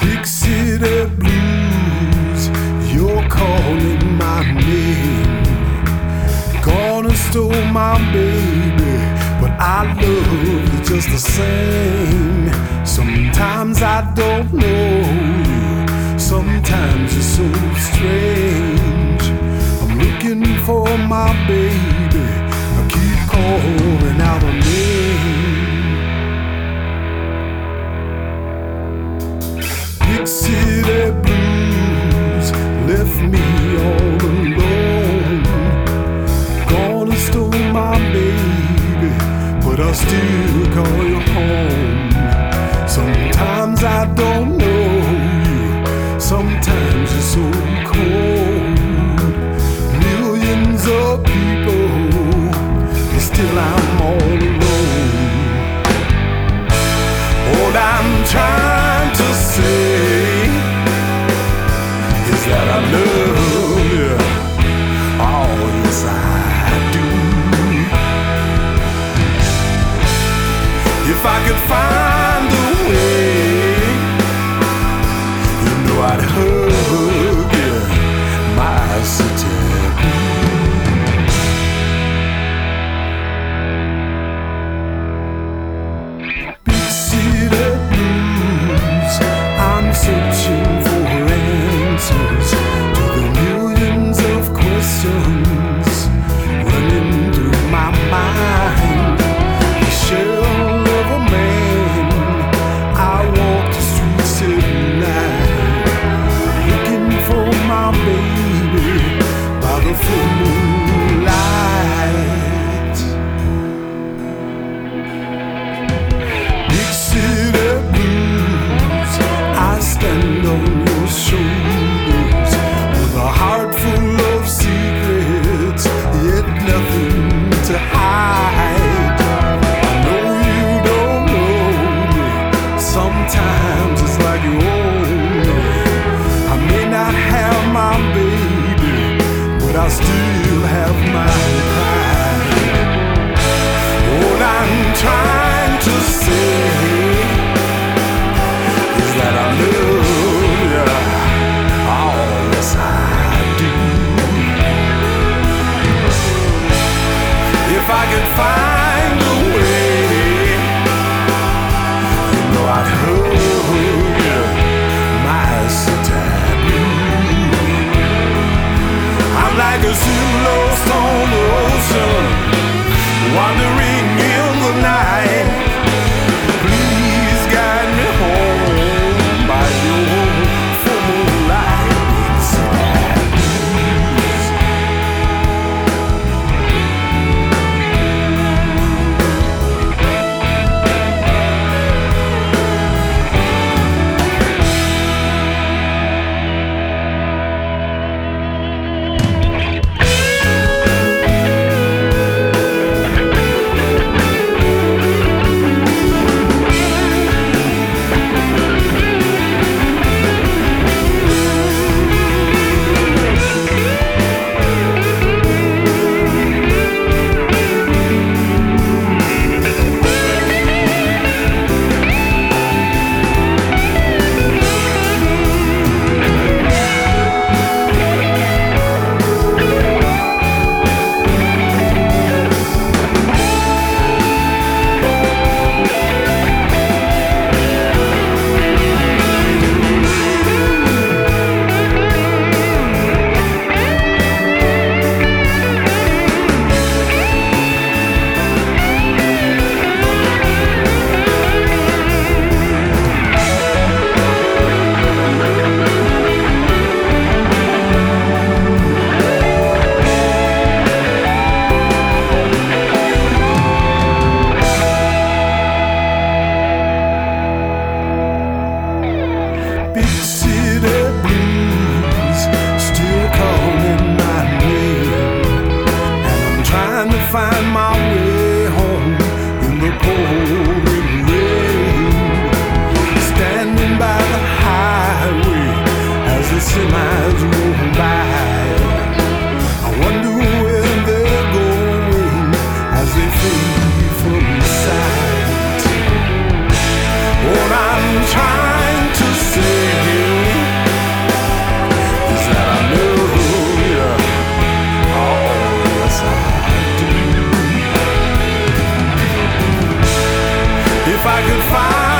Big city blues, you're calling my name. Gonna steal my baby, but I love you just the same. Sometimes I don't know you, sometimes you're so strange. I'm looking for my baby, I keep calling out her name. Big city blues left me all alone. Gonna steal my baby, but I still call you home. Sometimes I don't know you, sometimes you're so cold. Millions of people, but still I'm all alone. All I'm trying to say is that I love you. Oh, yes, I do. If I could find a way, you know I'd hug you, my city blues. Big city blues, I'm searching for answers to the millions of questions running through my mind. The shell of a man, I walk the streets at night, looking for my baby by the full moonlight. Big city blues, I stand on your shoulders with a heart full of secrets. could find